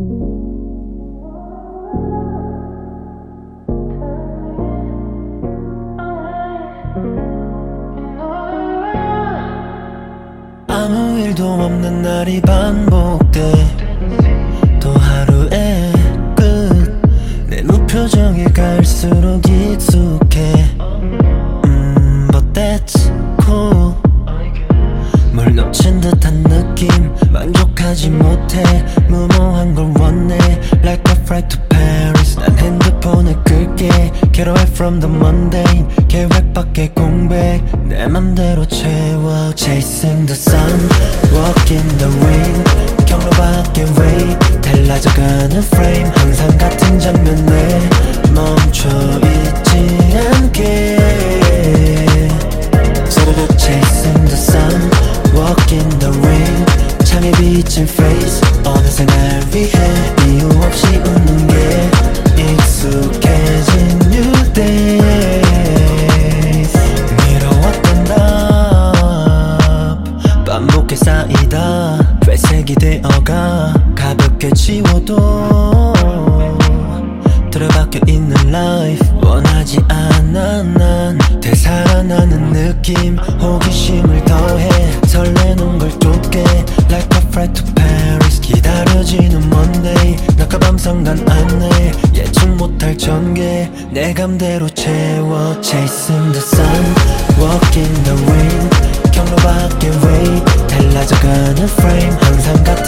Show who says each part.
Speaker 1: 아무 일도 없는 날이 반복돼. 또 하루의 끝. 내 무표정이 갈수록 익숙해. But that's cool. 뭘 놓친 듯한 느낌, 만족하지 못해. 무모한 걸 원해. Like a flight to Paris. 난 핸드폰을 끌게. Get away from the mundane. 계획 밖의 공백 내 맘대로 채워. Chasing the sun, walk in the rain. 경로 밖의 way, 달라져가는 frame. 항상 같은 장면에 멈춰있지 않게. Chasing the sun, walk in the rain. 창에 비친 face, 어느새 날 위해 이유 없이 웃는 게 익숙해진 new days. 미뤄왔던 답 반복해 쌓이다 회색이 되어가. 가볍게 지워도 틀어박혀 있는 life 원하지 않아. 난 되살아나는 느낌, 호기심을 더해. 설레는 걸 쫓게. Like a flight to Paris. 기다려지는 Monday. 낮과 밤 상관 안내. 예측 못할 전개 내 감대로 채워. Chasing the sun, walk in the rain. 경로 밖의 way, 달라져가는 frame. 항상 같은